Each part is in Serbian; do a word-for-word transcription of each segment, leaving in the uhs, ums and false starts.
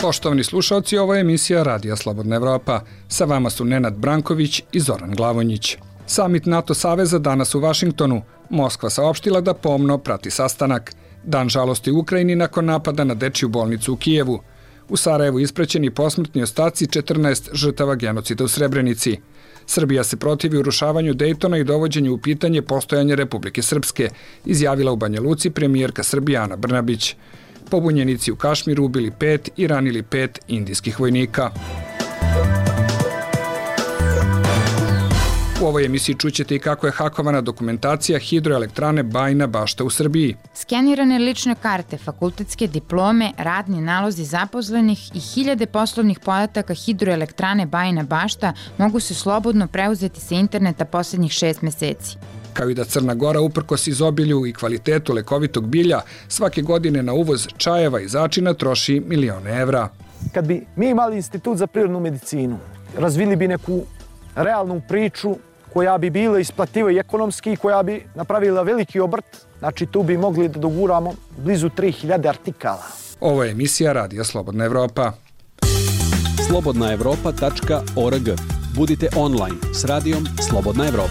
Poštovani slušalci, ovo je emisija Radija Slobodna Evropa. Sa vama su Nenad Branković i Zoran Glavonjić. Samit NATO saveza danas u Vašingtonu. Moskva saopštila da pomno prati sastanak. Dan žalosti u Ukrajini nakon napada na dečiju bolnicu u Kijevu. U Sarajevu ispraćeni posmrtni ostaci četrnaest žrtava genocida u Srebrenici. Srbija se protivi urušavanju Dejtona i dovođenju u pitanje postojanje Republike Srpske, izjavila u Banja Luci premijerka Srbije Ana Brnabić. Pobunjenici u Kašmiru ubili pet i ranili pet indijskih vojnika. U ovoj emisiji čućete i kako je hakovana dokumentacija hidroelektrane Bajina Bašta u Srbiji. Skenirane lične karte, fakultetske diplome, radni nalozi zaposlenih i hiljade poslovnih podataka hidroelektrane Bajina Bašta mogu se slobodno preuzeti sa interneta poslednjih šest meseci. Kao i da Crna Gora, uprkos izobilju i kvalitetu lekovitog bilja, svake godine na uvoz čajeva i začina troši milione evra. Kad bi mi imali institut za prirodnu medicinu, razvili bi neku realnu priču koja bi bila isplativa i ekonomski, koja bi napravila veliki obrt, znači tu bi mogli da doguramo blizu tri hiljade artikala. Ovo je emisija Radija Slobodna Evropa. slobodna evropa tačka org. Budite online s radijom Slobodna Evropa.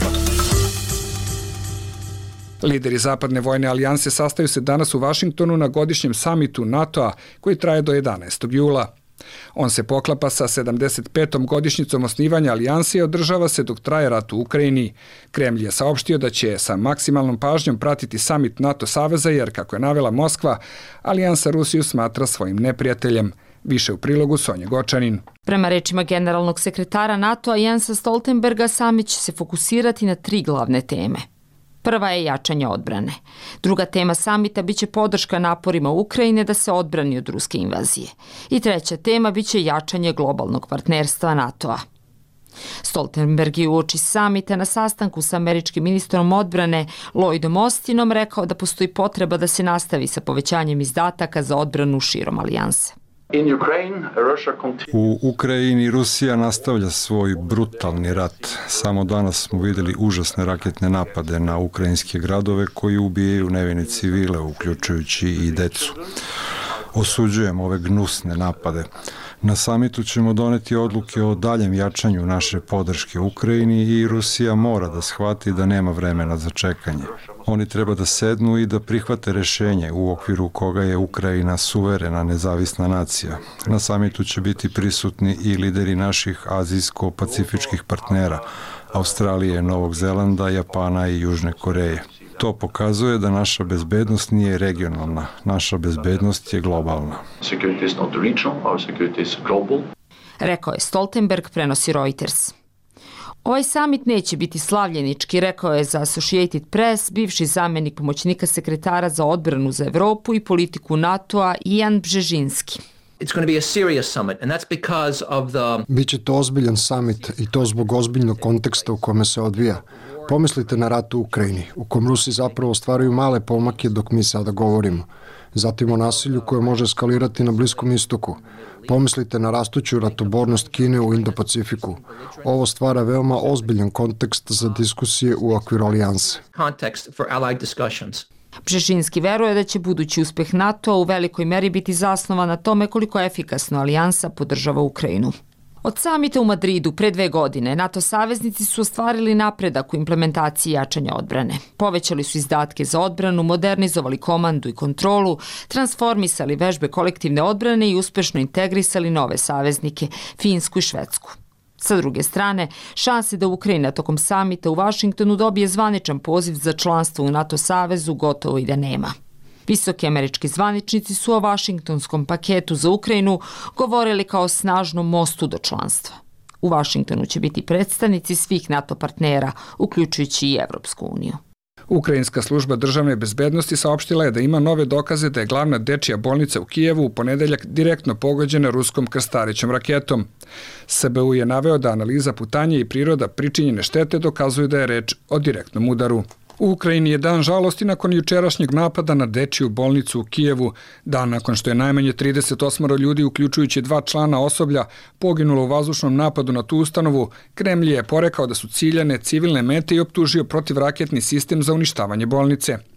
Lideri Zapadne vojne alijanse sastaju se danas u Vašingtonu na godišnjem samitu NATO-a koji traje do jedanaestog jula. On se poklapa sa sedamdeset petom godišnjicom osnivanja alijanse i održava se dok traje rat u Ukrajini. Kremlj je saopštio da će sa maksimalnom pažnjom pratiti samit NATO saveza jer, kako je navela Moskva, alijansa Rusiju smatra svojim neprijateljem. Više u prilogu Sonje Gočanin. Prema rečima generalnog sekretara NATO-a Jensa Stoltenberga, samit će se fokusirati na tri glavne teme. Prva je jačanje odbrane. Druga tema samita biće podrška naporima Ukrajine da se odbrani od ruske invazije. I treća tema biće jačanje globalnog partnerstva NATO-a. Stoltenberg je uoči samita na sastanku sa američkim ministrom odbrane Lloydom Austinom rekao da postoji potreba da se nastavi sa povećanjem izdataka za odbranu širom alijanse. U Ukrajini Rusija nastavlja svoj brutalni rat. Samo danas smo vidjeli užasne raketne napade na ukrajinske gradove koji ubijaju nevine civile, uključujući i decu. Osuđujem ove gnusne napade. Na samitu ćemo doneti odluke o daljem jačanju naše podrške Ukrajini i Rusija mora da shvati da nema vremena za čekanje. Oni treba da sednu i da prihvate rešenje u okviru koga je Ukrajina suverena nezavisna nacija. Na samitu će biti prisutni i lideri naših azijsko-pacifičkih partnera, Australije, Novog Zelanda, Japana i Južne Koreje. To pokazuje da naša bezbednost nije regionalna, naša bezbednost je globalna. Rekao je Stoltenberg, prenosi Reuters. Ovaj samit neće biti slavljenički, rekao je za Associated Press bivši zamenik pomoćnika sekretara za odbranu za Evropu i politiku NATO-a Ian Bžežinski. It's going to be a serious summit, and that's because of the... Biće to ozbiljan samit i to zbog ozbiljnog konteksta u kome se odvija. Pomislite na rat u Ukrajini, u kom Rusi zapravo ostvaruju male pomake dok mi sada govorimo. Zatim o nasilju koje može eskalirati na Bliskom istoku. Pomislite na rastuću ratobornost Kine u Indo-Pacifiku. Ovo stvara veoma ozbiljan kontekst za diskusije u okviru alijanse. Context for allied discussions. Bžežinski veruje da će budući uspeh NATO-a u velikoj meri biti zasnovan na tome koliko efikasno alijansa podržava Ukrajinu. Od samita u Madridu pre dve godine NATO saveznici su ostvarili napredak u implementaciji jačanja odbrane. Povećali su izdatke za odbranu, modernizovali komandu i kontrolu, transformisali vežbe kolektivne odbrane i uspešno integrisali nove saveznike, Finsku i Švedsku. Sa druge strane, šanse da Ukrajina tokom samita u Vašingtonu dobije zvaničan poziv za članstvo u NATO savezu gotovo i da nema. Visoki američki zvaničnici su o vašingtonskom paketu za Ukrajinu govorili kao snažnom mostu do članstva. U Vašingtonu će biti predstavnici svih NATO partnera, uključujući i Evropsku uniju. Ukrajinska služba državne bezbednosti saopštila je da ima nove dokaze da je glavna dečija bolnica u Kijevu u ponedeljak direktno pogođena ruskom krstarećom raketom. S B U je naveo da analiza putanja i priroda pričinjene štete dokazuju da je reč o direktnom udaru. U Ukrajini je dan žalosti nakon jučerašnjeg napada na dečiju bolnicu u Kijevu, dan nakon što je najmanje trideset osam ljudi, uključujući dva člana osoblja, poginulo u vazdušnom napadu na tu ustanovu. Kremlj je porekao da su ciljane civilne mete i optužio protivraketni sistem za uništavanje bolnice.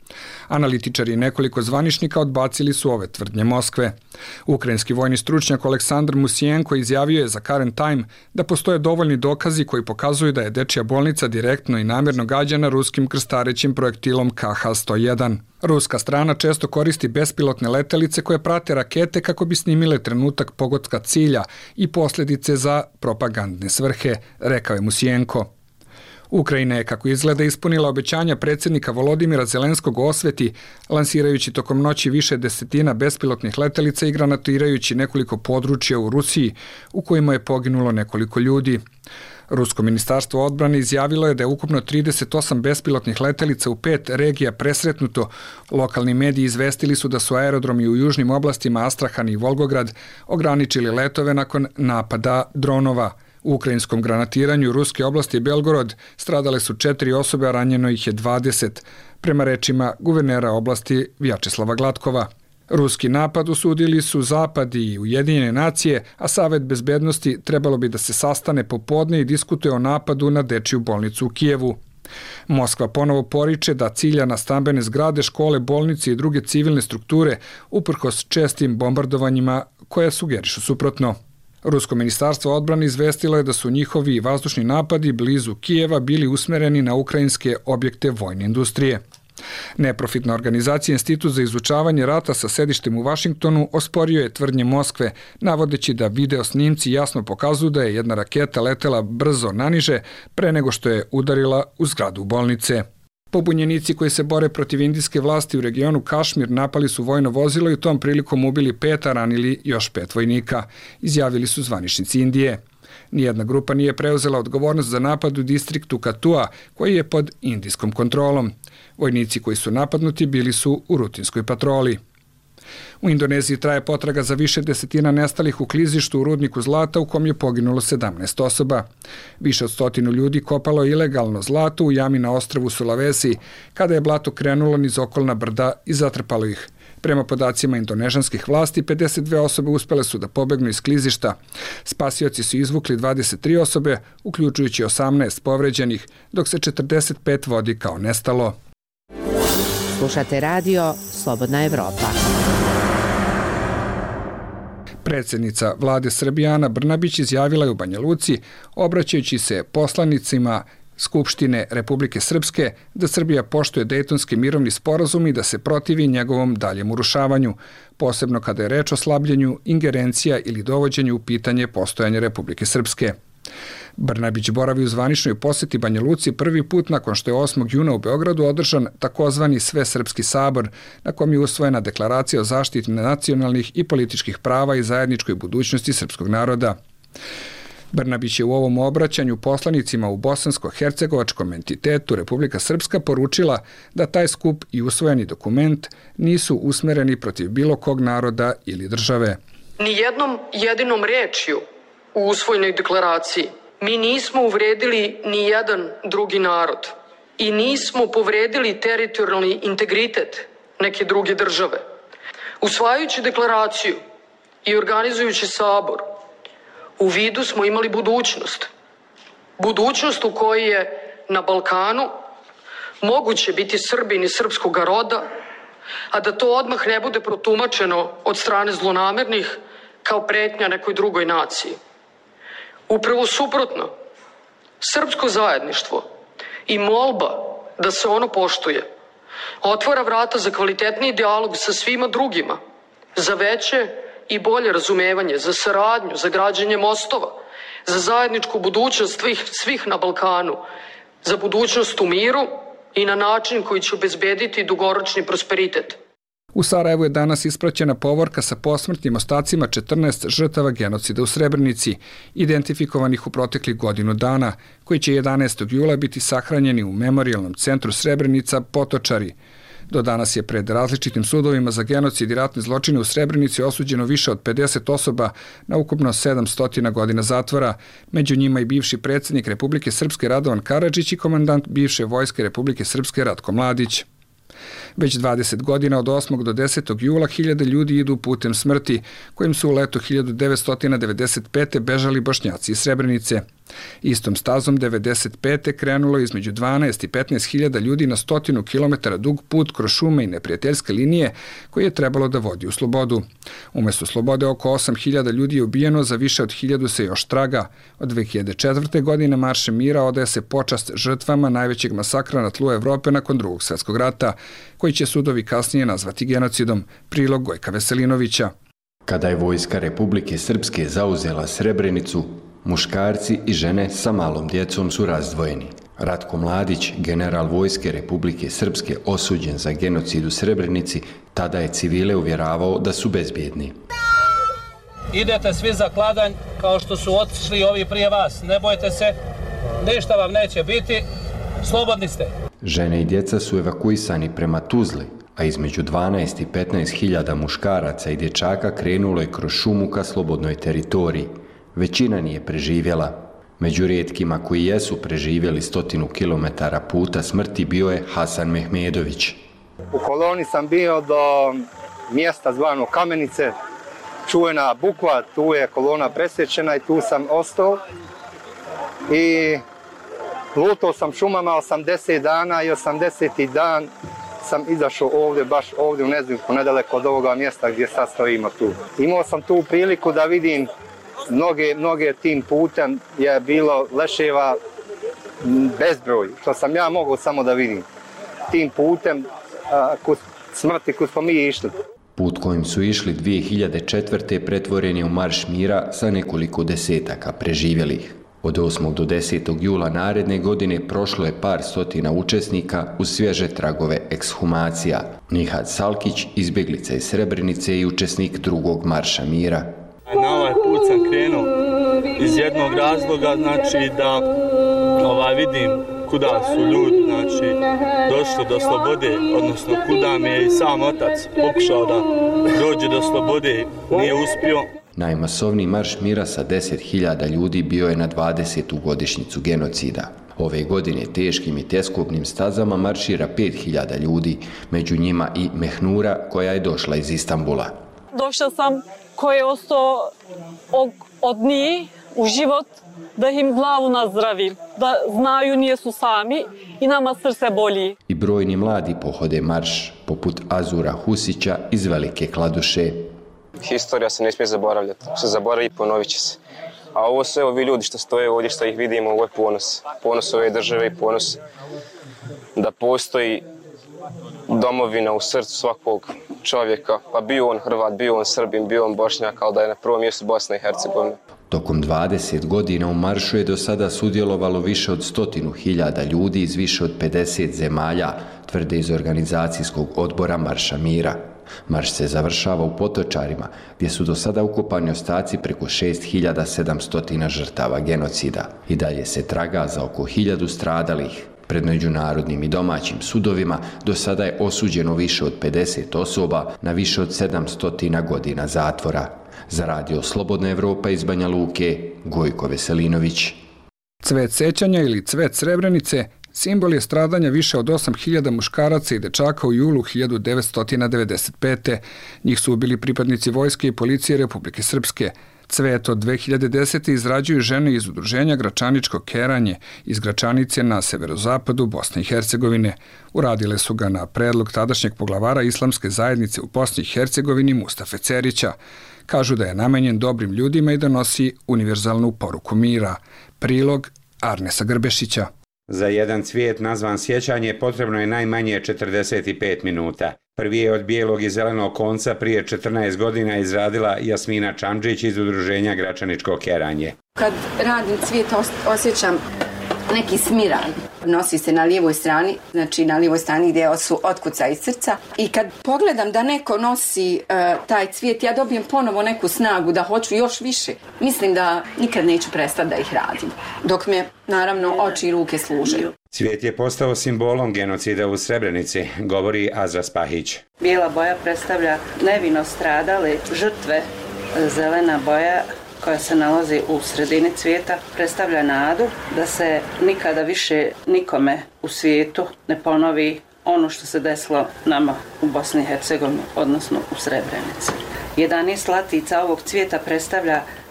Analitičari i nekoliko zvaničnika odbacili su ove tvrdnje Moskve. Ukrajinski vojni stručnjak Aleksandar Musijenko izjavio je za Current Time da postoje dovoljni dokazi koji pokazuju da je dečija bolnica direktno i namjerno gađana ruskim krstarećim projektilom K H sto jedan. Ruska strana često koristi bespilotne letelice koje prate rakete kako bi snimile trenutak pogotka cilja i posljedice za propagandne svrhe, rekao je Musijenko. Ukrajina je, kako izgleda, ispunila obećanja predsjednika Volodimira Zelenskog o osveti, lansirajući tokom noći više desetina bespilotnih letelica i granatirajući nekoliko područja u Rusiji, u kojima je poginulo nekoliko ljudi. Rusko ministarstvo odbrane izjavilo je da je ukupno trideset osam bespilotnih letelica u pet regija presretnuto. Lokalni mediji izvestili su da su aerodromi u južnim oblastima Astrahan i Volgograd ograničili letove nakon napada dronova. U ukrajinskom granatiranju ruske oblasti Belgorod stradale su četiri osobe, a ranjeno ih je dvadeset, prema rečima guvernera oblasti Vjačeslava Glatkova. Ruski napad osudili su Zapad i Ujedinjene nacije, a Savet bezbednosti trebalo bi da se sastane popodne i diskutuje o napadu na dečiju bolnicu u Kijevu. Moskva ponovo poriče da cilja na stambene zgrade, škole, bolnice i druge civilne strukture uprkos čestim bombardovanjima koje sugerišu suprotno. Rusko ministarstvo odbrane izvestilo je da su njihovi vazdušni napadi blizu Kijeva bili usmereni na ukrajinske objekte vojne industrije. Neprofitna organizacija Institut za izučavanje rata sa sedištem u Vašingtonu osporio je tvrdnje Moskve, navodeći da video snimci jasno pokazuju da je jedna raketa letela brzo naniže pre nego što je udarila u zgradu bolnice. Pobunjenici koji se bore protiv indijske vlasti u regionu Kašmir napali su vojno vozilo i tom prilikom ubili pet, a ranili još pet vojnika, izjavili su zvaničnici Indije. Nijedna grupa nije preuzela odgovornost za napad u distriktu Katua, koji je pod indijskom kontrolom. Vojnici koji su napadnuti bili su u rutinskoj patroli. U Indoneziji traje potraga za više desetina nestalih u klizištu u rudniku zlata u kom je poginulo sedamnaest osoba. Više od stotinu ljudi kopalo ilegalno zlato u jami na ostrvu Sulawesi, kada je blato krenulo niz okolna brda i zatrpalo ih. Prema podacima indonežanskih vlasti, pedeset dve osobe uspele su da pobegnu iz klizišta. Spasioci su izvukli dvadeset tri osobe, uključujući osamnaest povređenih, dok se četrdeset pet vodi kao nestalo. Slušate radio Slobodna Evropa. Predsjednica vlade Srbije Ana Brnabić izjavila je u Banja Luci, obraćajući se poslanicima Skupštine Republike Srpske, da Srbija poštuje Dejtonski mirovni sporazum i da se protivi njegovom daljem urušavanju, posebno kada je reč o slabljenju ingerencija ili dovođenju u pitanje postojanja Republike Srpske. Brnabić boravi u zvaničnoj poseti Banja Luci prvi put nakon što je osmog juna u Beogradu održan takozvani Svesrpski sabor, na kom je usvojena deklaracija o zaštiti nacionalnih i političkih prava i zajedničkoj budućnosti srpskog naroda. Brnabić je u ovom obraćanju poslanicima u bosansko-hercegovačkom entitetu Republika Srpska poručila da taj skup i usvojeni dokument nisu usmereni protiv bilo kog naroda ili države. Nijednom jedinom rečju u usvojenoj deklaraciji mi nismo uvredili ni jedan drugi narod i nismo povredili teritorijalni integritet neke druge države. Usvajajući deklaraciju i organizujući sabor, u vidu smo imali budućnost. Budućnost u kojoj je na Balkanu moguće biti Srbin i srpskog roda, a da to odmah ne bude protumačeno od strane zlonamernih kao pretnja nekoj drugoj naciji. Upravo suprotno, srpsko zajedništvo i molba da se ono poštuje otvara vrata za kvalitetniji dijalog sa svima drugima, za veće i bolje razumevanje, za saradnju, za građenje mostova, za zajedničku budućnost svih, svih na Balkanu, za budućnost u miru i na način koji će obezbediti dugoročni prosperitet. U Sarajevu je danas ispraćena povorka sa posmrtnim ostacima četrnaest žrtava genocida u Srebrenici, identifikovanih u proteklih godinu dana, koji će jedanaestog jula biti sahranjeni u memorijalnom centru Srebrenica Potočari. Do danas je pred različitim sudovima za genocid i ratne zločine u Srebrenici osuđeno više od pedeset osoba na ukupno sedamsto godina zatvora, među njima i bivši predsjednik Republike Srpske Radovan Karadžić i komandant bivše vojske Republike Srpske Ratko Mladić. Već dvadeset godina od osmog do desetog jula hiljade ljudi idu putem smrti, kojim su u letu hiljadu devetsto devedeset pete bežali Bošnjaci iz Srebrenice. Istom stazom devedeset pete krenulo je između dvanaest i petnaest hiljada ljudi na stotinu kilometara dug put kroz šume i neprijateljske linije koji je trebalo da vodi u slobodu. Umesto slobode oko osam hiljada ljudi je ubijeno, za više od hiljadu se još traga. Od dve hiljade četvrte. godine Maršem mira odaje se počast žrtvama najvećeg masakra na tlu Evrope nakon drugog svjetskog rata, koji će sudovi kasnije nazvati genocidom. Prilog Gojka Veselinovića. Kada je vojska Republike Srpske zauzela Srebrenicu, muškarci i žene sa malom djecom su razdvojeni. Ratko Mladić, general vojske Republike Srpske osuđen za genocid u Srebrenici, tada je civile uvjeravao da su bezbjedni. Idete svi za kladanj kao što su otišli ovi prije vas. Ne bojte se, ništa vam neće biti, slobodni ste. Žene i djeca su evakuisani prema Tuzli, a između dvanaest i petnaest hiljada muškaraca i dječaka krenulo je kroz šumu ka slobodnoj teritoriji. Većina nije preživjela. Među rijetkima koji jesu preživjeli stotinu kilometara puta smrti bio je Hasan Mehmedović. U koloni sam bio do mjesta zvano Kamenice, čuvena Bukva, tu je kolona presječena i tu sam ostao. I lutao sam šumama osamdeset dana i osamdeseti dan sam izašao ovdje, baš ovdje u Nezimku, nedaleko od ovoga mjesta gdje sad stojimo tu. Imao sam tu priliku da vidim mnoge, mnoge tim putem je bilo leševa bezbroj, što sam ja mogao samo da vidim. Tim putem a, kus, smrti kud smo mi išli. Put kojim su išli dvije hiljade četvrte. pretvoren je u Marš mira sa nekoliko desetaka preživjelih. Od osmog do desetog jula naredne godine prošlo je par stotina učesnika uz svježe tragove ekshumacija. Nihad Salkić, izbjeglica iz Srebrenice i učesnik drugog Marša mira. Na ovaj put sam krenuo iz jednog razloga, znači da ovaj, vidim kuda su ljudi, znači došli do slobode, odnosno kuda mi je i sam otac pokušao da dođe do slobode, nije uspio. Najmasovniji Marš mira sa deset hiljada ljudi bio je na dvadesetu godišnjicu genocida. Ove godine teškim i teskobnim stazama maršira pet hiljada ljudi, među njima i Mehnura koja je došla iz Istanbula. Došla sam koji je ostao od njih u život, da im glavu nazdravim, da znaju nijesu sami i nama srce boli. I brojni mladi pohode marš, poput Azura Husića iz Velike Kladuše. Historija se ne smije zaboravljati, se zaboravi i ponovit će se. A ovo sve ovi ljudi što stoje ovdje, što ih vidimo, ovo je ponos. Ponos ove države i ponos da postoji domovina u srcu svakog čovjeka, pa bio on Hrvat, bio on Srbin, bio on Bošnjak, ali da je na prvom mjestu Bosna i Hercegovina. Tokom dvadeset godina u maršu je do sada sudjelovalo više od stotinu hiljada ljudi iz više od pedeset zemalja, tvrde iz organizacijskog odbora Marša mira. Marš se završava u Potočarima, gdje su do sada ukopani ostaci preko šest hiljada sedamsto žrtava genocida. I dalje se traga za oko hiljadu stradalih. Pred međunarodnim i domaćim sudovima do sada je osuđeno više od pedeset osoba na više od sedamsto godina zatvora. Za radio Slobodna Evropa iz Banja Luke, Gojko Veselinović. Cvet sećanja ili cvet Srebrenice simbol je stradanja više od osam hiljada muškaraca i dečaka u julu hiljadu devetsto devedeset pete. Njih su ubili pripadnici vojske i policije Republike Srpske. Cvet od dve hiljade desete. izrađuju žene iz udruženja Gračaničko keranje iz Gračanice na severozapadu Bosne i Hercegovine. Uradile su ga na predlog tadašnjeg poglavara islamske zajednice u Bosni i Hercegovini Mustafe Cerića. Kažu da je namenjen dobrim ljudima i da nosi univerzalnu poruku mira. Prilog Arnesa Grbešića. Za jedan cvijet nazvan sjećanje potrebno je najmanje četrdeset pet minuta. Prvi je od bijelog i zelenog konca prije četrnaest godina izradila Jasmina Čamdžić iz udruženja Gračaničko keranje. Kad radim cvijet osjećam neki smiraj. Nosi se na lijevoj strani, znači na lijevoj strani gdje su otkuca iz srca. I kad pogledam da neko nosi uh, taj cvijet, ja dobijem ponovo neku snagu da hoću još više. Mislim da nikad neću prestati da ih radim, dok me naravno oči i ruke služaju. Cvijet je postao simbolom genocida u Srebrenici, govori Azra Spahić. Bijela boja predstavlja nevino stradale žrtve, zelena boja koja se nalazi u sredini cvijeta predstavlja nadu da se nikada više nikome u svijetu ne ponovi ono što se desilo nama u Bosni i Hercegovini, odnosno u Srebrenici. jedanaest latica ovog cvijeta predstavlja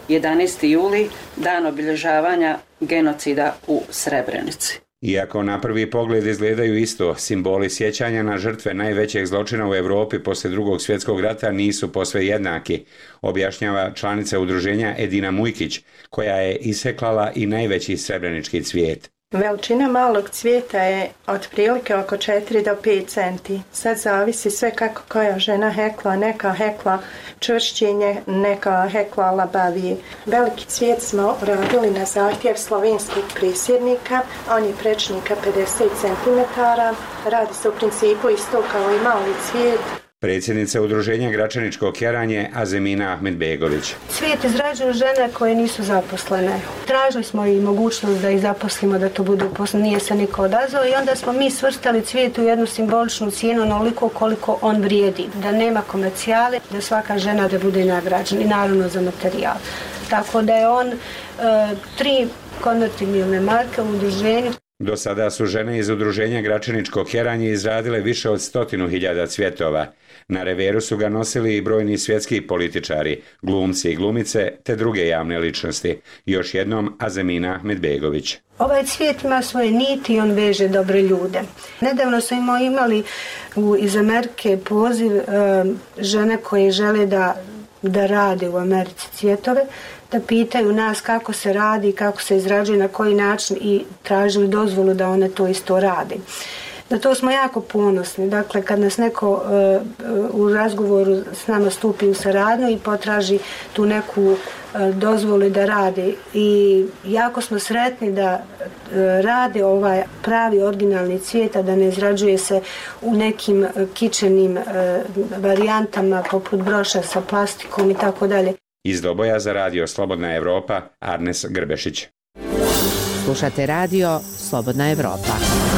jedanaesti juli, dan obilježavanja genocida u Srebrenici. Iako na prvi pogled izgledaju isto, simboli sjećanja na žrtve najvećeg zločina u Evropi posle drugog svjetskog rata nisu posve jednaki, objašnjava članica udruženja Edina Mujkić, koja je iseklala i najveći srebrenički cvijet. Veličina malog cvijeta je otprilike oko četiri do pet centi. Sad zavisi sve kako koja žena hekla, neka hekla čvršćenje, neka hekla labavije. Veliki cvijet smo radili na zahtjev slovenskog prisjednika, on je prečnika pedeset centimetara, radi se u principu isto kao i mali cvijet. Predsjednica udruženja Gračaničko keranje Azemina Ahmedbegović. Cvijet izrađuju žene koje nisu zaposlene. Tražili smo i mogućnost da ih zaposlimo, da to budu uposleni, nije se niko odazvao i onda smo mi svrstali cvijet u jednu simboličnu cijenu onoliko koliko on vrijedi. Da nema komercijale, da svaka žena da bude nagrađena i naravno za materijal. Tako da je on e, tri konvertibilne marke u udruženju. Do sada su žene iz udruženja Gračaničko keranje izradile više od stotinu hiljada cvjetova. Na reveru su ga nosili i brojni svjetski političari, glumci i glumice te druge javne ličnosti. Još jednom Azemina Ahmedbegović. Ovaj cvijet ima svoje niti i on veže dobre ljude. Nedavno smo imali u, iz Amerike poziv e, žene koje žele da, da rade u Americi cvjetove, da pitaju nas kako se radi, kako se izrađuje, na koji način i tražili dozvolu da one to isto rade. Na to smo jako ponosni. Dakle, kad nas neko uh, u razgovoru s nama stupi u saradnju i potraži tu neku uh, dozvolu da rade. I jako smo sretni da uh, rade ovaj pravi originalni cvijet, a da ne izrađuje se u nekim uh, kičenim uh, varijantama poput broša sa plastikom i tako dalje. Iz Doboja za radio Slobodna Evropa, Arnes Grbešić. Slušate radio Slobodna Evropa.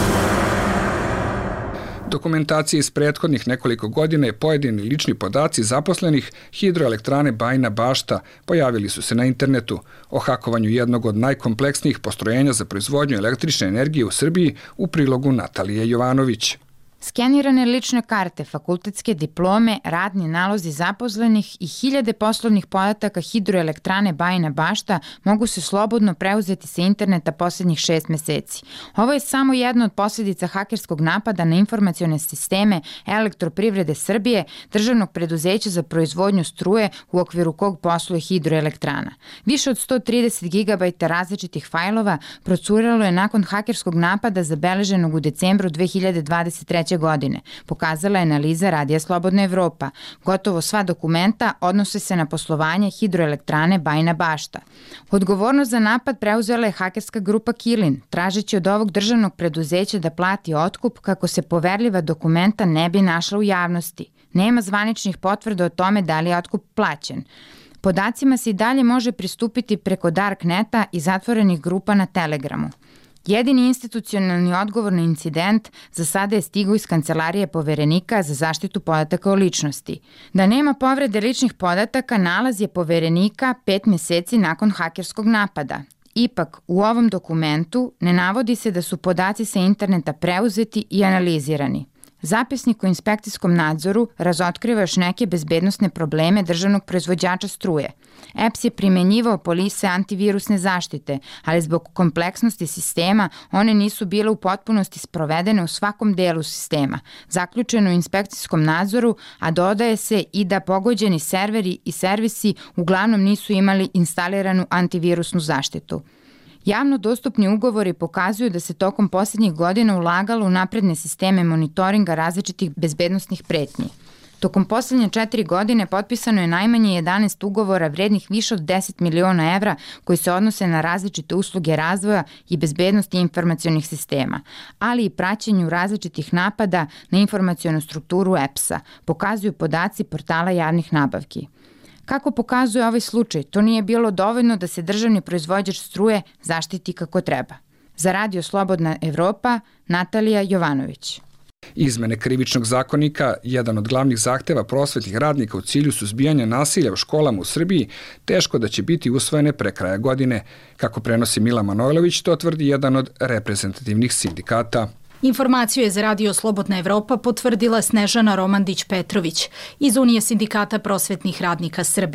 Dokumentacije iz prethodnih nekoliko godina i pojedini lični podaci zaposlenih hidroelektrane Bajina Bašta pojavili su se na internetu. O hakovanju jednog od najkompleksnijih postrojenja za proizvodnju električne energije u Srbiji u prilogu Natalije Jovanović. Skenirane lične karte, fakultetske diplome, radni nalozi zaposlenih i hiljade poslovnih podataka hidroelektrane Bajina Bašta mogu se slobodno preuzeti sa interneta posljednjih šest meseci. Ovo je samo jedna od posljedica hakerskog napada na informacione sisteme Elektroprivrede Srbije, državnog preduzeća za proizvodnju struje u okviru kog posluje hidroelektrana. Više od sto trideset gigabajta različitih fajlova procurilo je nakon hakerskog napada zabeleženog u decembru dve hiljade dvadeset treće godine, pokazala je analiza Radija Slobodna Evropa. Gotovo sva dokumenta odnose se na poslovanje hidroelektrane Bajina Bašta. Odgovornost za napad preuzela je hakerska grupa Kilin, tražeći od ovog državnog preduzeća da plati otkup kako se poverljiva dokumenta ne bi našla u javnosti. Nema zvaničnih potvrda o tome da li je otkup plaćen. Podacima se i dalje može pristupiti preko Darkneta i zatvorenih grupa na Telegramu. Jedini institucionalni odgovor na incident za sada je stigao iz Kancelarije poverenika za zaštitu podataka o ličnosti. Da nema povrede ličnih podataka, nalaz je poverenika pet meseci nakon hakerskog napada. Ipak, u ovom dokumentu ne navodi se da su podaci sa interneta preuzeti i analizirani. Zapisnik o inspekcijskom nadzoru razotkriva još neke bezbednosne probleme državnog proizvođača struje. E P S je primenjivao polise antivirusne zaštite, ali zbog kompleksnosti sistema one nisu bile u potpunosti sprovedene u svakom delu sistema, zaključeno u inspekcijskom nadzoru, a dodaje se i da pogođeni serveri i servisi uglavnom nisu imali instaliranu antivirusnu zaštitu. Javno dostupni ugovori pokazuju da se tokom posljednjih godina ulagalo u napredne sisteme monitoringa različitih bezbednostnih pretnji. Tokom posljednje četiri godine potpisano je najmanje jedanaest ugovora vrednih više od deset miliona evra koji se odnose na različite usluge razvoja i bezbednosti informacionih sistema, ali i praćenju različitih napada na informacionu strukturu E P S-a, pokazuju podaci portala javnih nabavki. Kako pokazuje ovaj slučaj, to nije bilo dovoljno da se državni proizvođač struje zaštiti kako treba. Za Radio Slobodna Evropa, Natalija Jovanović. Izmene krivičnog zakonika, jedan od glavnih zahteva prosvetnih radnika u cilju suzbijanja nasilja u školama u Srbiji, teško da će biti usvojene pre kraja godine. Kako prenosi Mila Manojlović, to tvrdi jedan od reprezentativnih sindikata. Informaciju je za Radio Slobodna Evropa potvrdila Snežana Romandić-Petrović iz Unije sindikata prosvetnih radnika Srbije.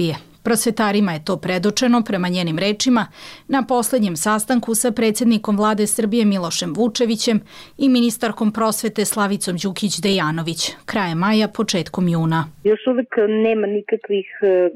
Prosvetarima je to predočeno, prema njenim rečima, na poslednjem sastanku sa predsjednikom vlade Srbije Milošem Vučevićem i ministarkom prosvete Slavicom Đukić-Dejanović, krajem maja, početkom juna. Još uvijek nema nikakvih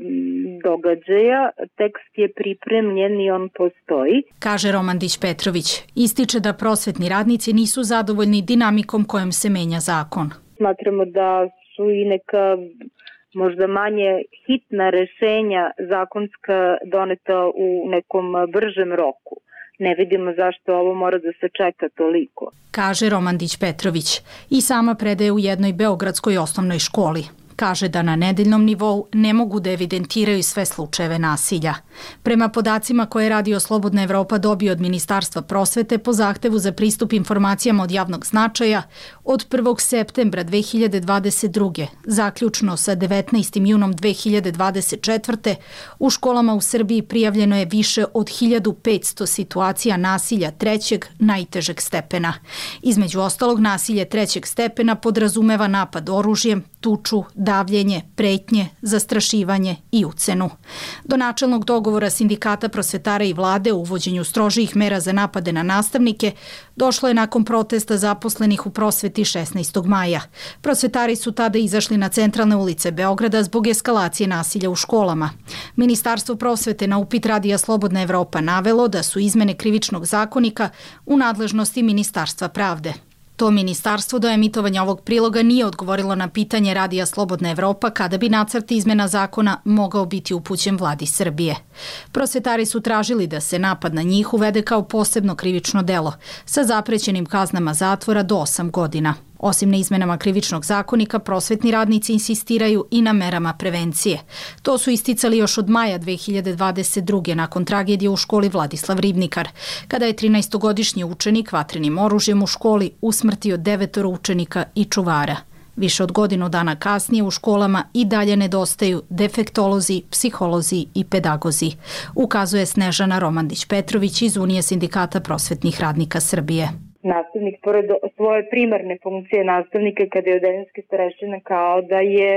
događaja, tekst je pripremljen i on postoji. Kaže Romandić Petrović. Ističe da prosvetni radnici nisu zadovoljni dinamikom kojom se menja zakon. Smatramo da su i neka možda manje hitna rešenja zakonska doneta u nekom bržem roku. Ne vidimo zašto ovo mora da se čeka toliko. Kaže Romandić Petrović. I sama predaje u jednoj beogradskoj osnovnoj školi. Kaže da na nedeljnom nivou ne mogu da evidentiraju sve slučajeve nasilja. Prema podacima koje je Radio Slobodna Evropa dobio od Ministarstva prosvete po zahtevu za pristup informacijama od javnog značaja, od prvog septembra dve hiljade dvadeset druge. zaključno sa devetnaestim junom dve hiljade dvadeset četvrte. u školama u Srbiji prijavljeno je više od hiljadu petsto situacija nasilja trećeg, najtežeg stepena. Između ostalog, nasilje trećeg stepena podrazumeva napad oružjem, tuču, davljenje, pretnje, zastrašivanje i ucenu. Do načelnog dogovora sindikata prosvetara i vlade o uvođenju strožijih mera za napade na nastavnike došlo je nakon protesta zaposlenih u prosveti šesnaestog maja. Prosvetari su tada izašli na centralne ulice Beograda zbog eskalacije nasilja u školama. Ministarstvo prosvete na upit Radija Slobodna Evropa navelo da su izmene krivičnog zakonika u nadležnosti Ministarstva pravde. To ministarstvo do emitovanja ovog priloga nije odgovorilo na pitanje Radija Slobodna Evropa kada bi nacrt izmena zakona mogao biti upućen vladi Srbije. Prosvetari su tražili da se napad na njih uvede kao posebno krivično delo sa zaprećenim kaznama zatvora do osam godina. Osim na izmenama krivičnog zakonika, prosvetni radnici insistiraju i na merama prevencije. To su isticali još od maja dve hiljade dvadeset druge. nakon tragedije u školi Vladislav Ribnikar, kada je trinaestogodišnji učenik vatrenim oružjem u školi usmrtio devetoro učenika i čuvara. Više od godinu dana kasnije u školama i dalje nedostaju defektolozi, psiholozi i pedagozi, ukazuje Snežana Romandić-Petrović iz Unije sindikata prosvetnih radnika Srbije. Nastavnik, pored svoje primarne funkcije nastavnika kada je odeljenski starešina, kao da je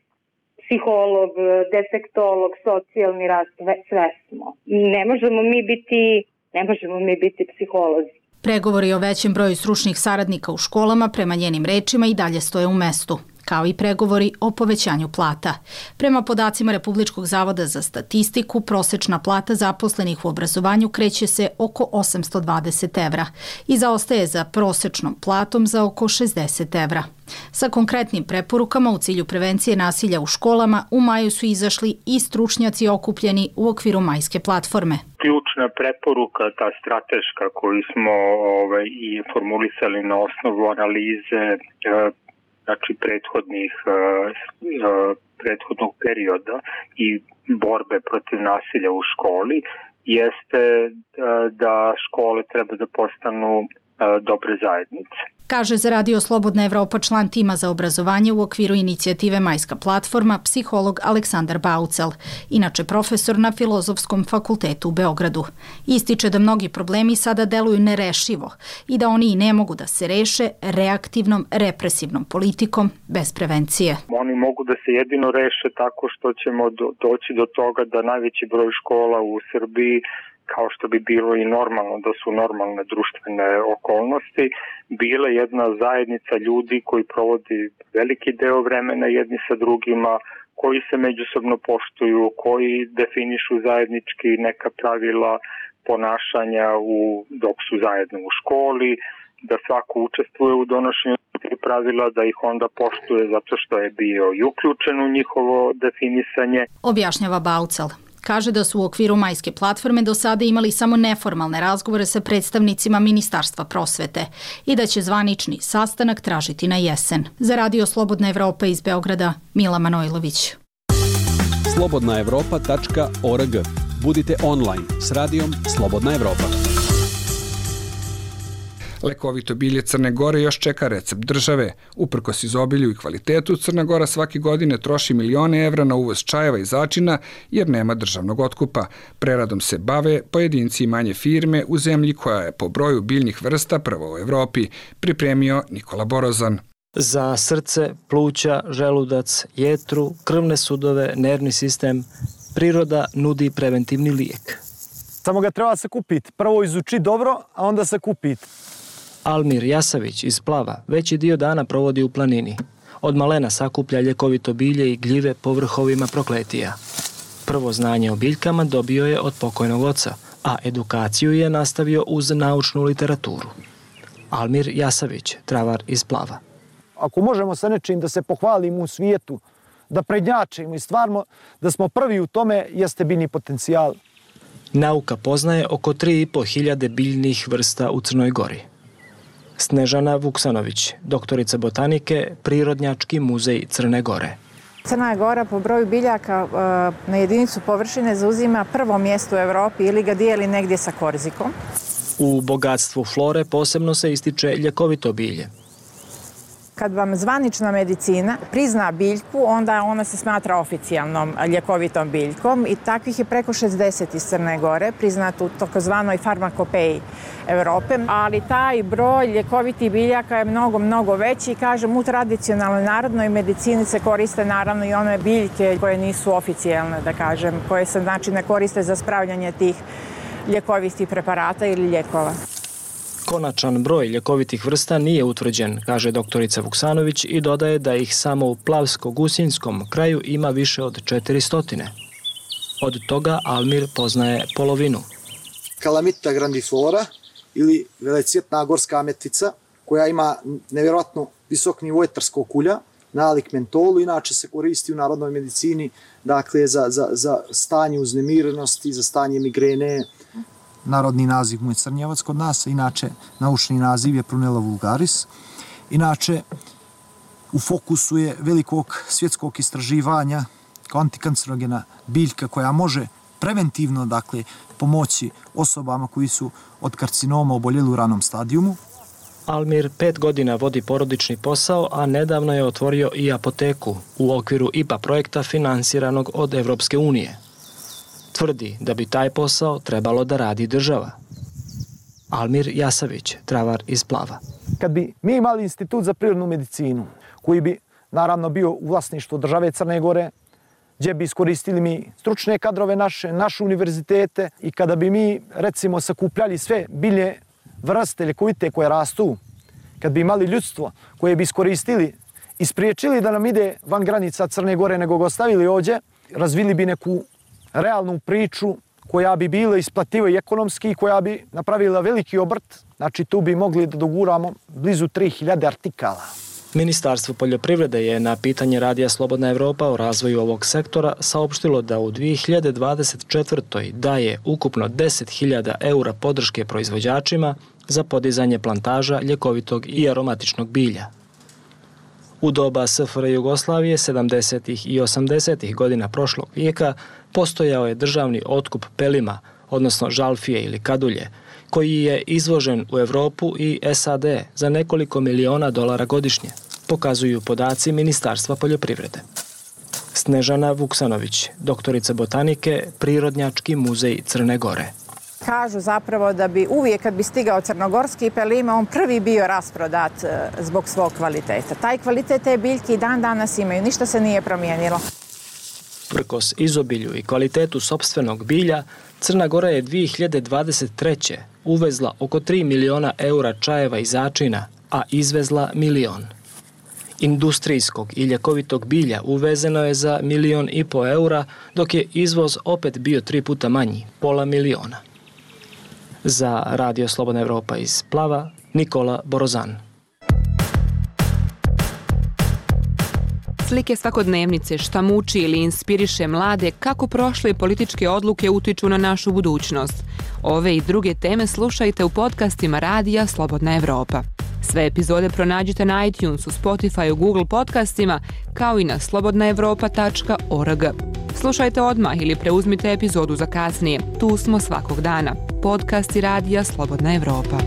psiholog, defektolog, socijalni rad, sve, sve smo. Ne možemo mi biti, ne možemo mi biti psiholozi. Pregovori o većem broju stručnih saradnika u školama, prema njenim rečima, i dalje stoje u mestu, kao i pregovori o povećanju plata. Prema podacima Republičkog zavoda za statistiku, prosečna plata zaposlenih u obrazovanju kreće se oko osamsto dvadeset evra i zaostaje za prosečnom platom za oko šezdeset evra. Sa konkretnim preporukama u cilju prevencije nasilja u školama u maju su izašli i stručnjaci okupljeni u okviru majske platforme. Ključna preporuka, ta strateška koju smo ovaj, i formulisali na osnovu analize e, znači prethodnih prethodnog perioda i borbe protiv nasilja u školi, jeste da škole treba da postanu dobre zajednice. Kaže za Radio Slobodna Evropa član tima za obrazovanje u okviru inicijative Majska platforma, psiholog Aleksandar Baucel, inače profesor na Filozofskom fakultetu u Beogradu. Ističe da mnogi problemi sada deluju nerešivo i da oni i ne mogu da se reše reaktivnom, represivnom politikom bez prevencije. Oni mogu da se jedino reše tako što ćemo do, doći do toga da najveći broj škola u Srbiji, kao što bi bilo i normalno da su normalne društvene okolnosti, bile jedna zajednica ljudi koji provodi veliki deo vremena jedni sa drugima, koji se međusobno poštuju, koji definišu zajednički neka pravila ponašanja u, dok su zajedno u školi, da svako učestvuje u donošenju tih pravila, da ih onda poštuje zato što je bio i uključen u njihovo definisanje. Objašnjava Baucel. Kaže da su u okviru majske platforme do sada imali samo neformalne razgovore sa predstavnicima Ministarstva prosvete i da će zvanični sastanak tražiti na jesen. Za Radio Slobodna Evropa iz Beograda, Mila Manojlović. slobodna evropa tačka org. Budite online s radijom Slobodna Evropa. Lekovito bilje Crne Gore još čeka recept države. Uprkos izobilju i kvalitetu, Crna Gora svake godine troši milione evra na uvoz čajeva i začina jer nema državnog otkupa. Preradom se bave pojedinci i manje firme u zemlji koja je po broju biljnih vrsta prva u Evropi, pripremio Nikola Borozan. Za srce, pluća, želudac, jetru, krvne sudove, nervni sistem Priroda nudi preventivni lijek. Samo ga treba se kupiti. Prvo izuči dobro, a onda se kupiti. Almir Jasavić iz Plava veći dio dana provodi u planini. Od malena sakuplja ljekovito bilje i gljive po vrhovima Prokletija. Prvo znanje o biljkama dobio je od pokojnog oca, a edukaciju je nastavio uz naučnu literaturu. Almir Jasavić, travar iz Plava. Ako možemo sa nečim da se pohvalimo u svijetu, da prednjačimo i stvarno da smo prvi u tome, jeste biljni potencijal. Nauka poznaje oko tri i po hiljade biljnih vrsta u Crnoj Gori. Snežana Vuksanović, doktorica botanike, Prirodnjački muzej Crne Gore. Crna Gora po broju biljaka na jedinicu površine zauzima prvo mjesto u Evropi ili ga dijeli negdje sa Korzikom. U bogatstvu flore posebno se ističe ljekovito bilje. Kad vam zvanična medicina prizna biljku, onda ona se smatra oficijalnom ljekovitom biljkom i takvih je preko šezdeset iz Crne Gore, priznat u takozvanoj farmakopeji Evrope, ali taj broj ljekovitih biljaka je mnogo, mnogo veći. Kažem, u tradicionalnoj narodnoj medicini se koriste naravno i one biljke koje nisu oficijalne, da kažem, koje se znači ne koriste za spravljanje tih ljekovitih preparata ili ljekova. Konačan broj ljekovitih vrsta nije utvrđen, kaže doktorica Vuksanović i dodaje da ih samo u Plavsko-Gusinskom kraju ima više od četiristo. Od toga Almir poznaje polovinu. Calamita grandiflora ili velecjetna gorska ametica koja ima nevjerojatno visok nivo etarskog ulja, nalik mentolu, inače se koristi u narodnoj medicini, dakle za, za, za stanje uznemirenosti, za stanje migrene. Narodni naziv mu je crnjevac kod nas, inače naučni naziv je Prunella vulgaris. Inače, u fokusu je velikog svjetskog istraživanja kao antikancerogena biljka koja može preventivno, dakle, pomoći osobama koji su od karcinoma oboljeli u ranom stadijumu. Almir pet godina vodi porodični posao, a nedavno je otvorio i apoteku u okviru I P A projekta finansiranog od Evropske unije. Tvrdi da bi taj posao trebalo da radi država. Almir Jasavić, travar iz Plava. Kad bi mi imali institut za prirodnu medicinu, koji bi naravno bio u vlasništvu države Crne Gore, gdje bi iskoristili mi stručne kadrove naše, naše univerzitete i kada bi mi, recimo, sakupljali sve biljne vrste ljekovite koje rastu, kad bi imali ljudstvo koje bi iskoristili i spriječili da nam ide van granica Crne Gore, nego ga ostavili ovdje, razvili bi neku realnu priču koja bi bila isplativa i ekonomski, koja bi napravila veliki obrt. Znači, tu bi mogli da doguramo blizu tri hiljade artikala. Ministarstvo poljoprivrede je na pitanje Radija Slobodna Evropa o razvoju ovog sektora saopštilo da u dvije hiljade dvadeset četvrtoj daje ukupno deset hiljada eura podrške proizvođačima za podizanje plantaža ljekovitog i aromatičnog bilja. U doba S F R Jugoslavije sedamdesetih i osamdesetih godina prošlog vijeka postojao je državni otkup pelima, odnosno žalfije ili kadulje, koji je izvožen u Evropu i S A D za nekoliko miliona dolara godišnje, pokazuju podaci Ministarstva poljoprivrede. Snežana Vuksanović, doktorica botanike, Prirodnjački muzej Crne Gore. Kažu zapravo da bi uvijek kad bi stigao crnogorski pelima, on prvi bio rasprodat zbog svog kvaliteta. Taj kvalitet te biljke i dan danas imaju, ništa se nije promijenilo. Prkos izobilju i kvalitetu sopstvenog bilja, Crna Gora je dvije hiljade dvadeset treće uvezla oko tri miliona eura čajeva i začina, a izvezla milion. Industrijskog i ljekovitog bilja uvezeno je za milion i po eura, dok je izvoz opet bio tri puta manji, pola miliona. Za Radio Slobodna Evropa iz Plava, Nikola Borozan. Slike svakodnevnice, šta muči ili inspiriše mlade, kako prošle političke odluke utiču na našu budućnost. Ove i druge teme slušajte u podcastima Radija Slobodna Evropa. Sve epizode pronađite na iTunesu, Spotify, Google podcastima, kao i na slobodna evropa tačka org. Slušajte odmah ili preuzmite epizodu za kasnije. Tu smo svakog dana. Podcasti Radija Slobodna Evropa.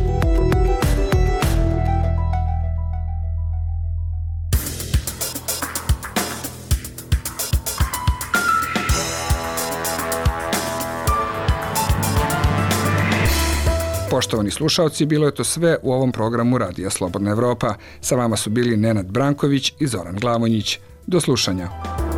Poštovani slušalci, bilo je to sve u ovom programu Radija Slobodna Evropa. Sa vama su bili Nenad Branković i Zoran Glavonjić. Do slušanja.